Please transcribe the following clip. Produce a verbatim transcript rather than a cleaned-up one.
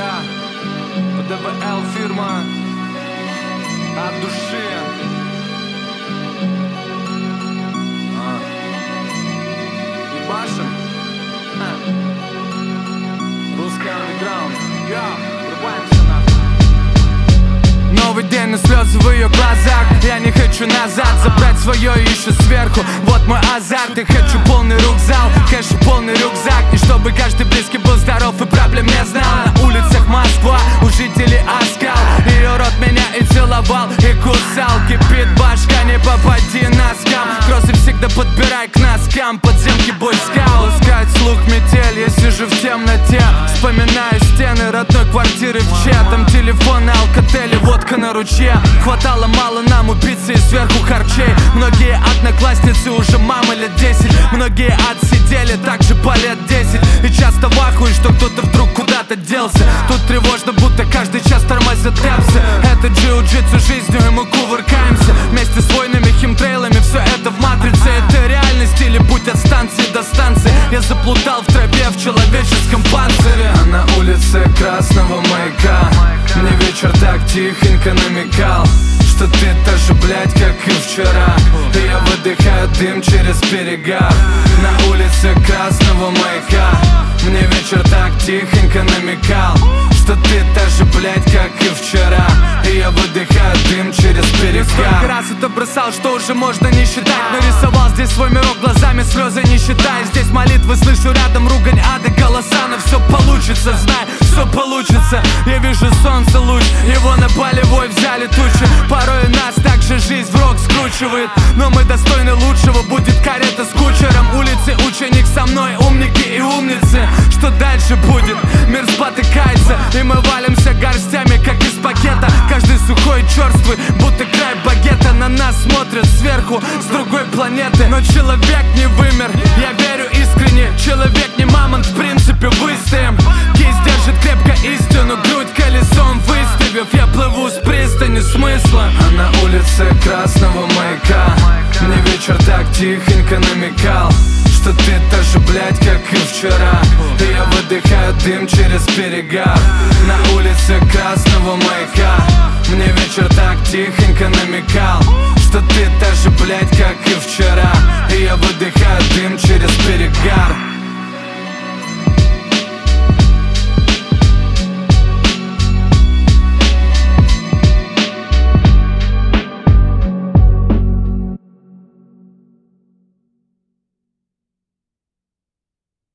Я, ПДВЛ фирма от души. а. Ебашим. Русский андеграунд. Я, врубаемся нахуй. Новый день, но слезы в ее глазах. Я не хочу назад, забрать свое еще сверху. Вот мой азарт, я хочу полный рюкзак, кэш и полный рюкзак. И чтобы каждый близкий был здоров и проблем не знал. На улицах Москва, у жителей оскал. Ее рот меня и целовал, и кусал. Кипит башка, не попади на скам. Кроссы всегда подбирай к носкам. Подземки бойскаут. Искать слух метель, я сижу в темноте. Вспоминаю стены родной квартиры в Че. Там телефоны, алкотели, водка на ручье. Хватало мало нам убийцы и сверху харчей. Многие одноклассницы уже мамы лет десять. Многие отсидели также по лет десять. И часто в ахуе, что кто-то вдруг куда-то делся. Тут тревожно, будто каждый час тормозят темпсы. Это джиу-джитсу жизнью, и мы кувыркаемся вместе с войнами, химтрейлами. Все это в матрице, это реальность или путь от станции до станции. Я заплутал в траве в человеческом панцире. А на улице красного маяка мне вечер так тихонько намекал, что ты тоже, блядь, как и вчера. И я выдыхаю дым через перегар. На улице красного маяка мне вечер так тихонько намекал, что ты тоже, блядь, как и вчера. И я выдыхаю дым через перегар. Сколько раз это бросал, что уже можно не считать. Нарисовал здесь свой мирок глазами, слезы не считая. Здесь молитвы слышу рядом, ругань ада, голоса. Но все получится, знай, все получится. Я вижу солнце луч, его на полевой взяли тучи. Порой нас также жизнь в рог скручивает, но мы достойны лучшего, будет карета с кучером. Улицы, ученик со мной, умники и умницы. Что дальше будет? Мир спотыкается, и мы валимся горстями, как из пакета. Каждый сухой и черствый, будто край багета. На нас смотрят сверху, с другой планеты. Но человек не вымер, я верю искренне. Человек не мамонт, в принципе выстоим. Кисть держит крепко истину, грудь колесом выставив. Я плыву с пристани смысла. А на улице красного маяка мне вечер так тихонько намекал, что ты тоже, блядь, как и вчера. И я выдыхаю дым через перегар. На улице красного маяка мне вечер так тихонько намекал, что ты тоже, блядь, как и вчера. И я выдыхаю дым через перегар.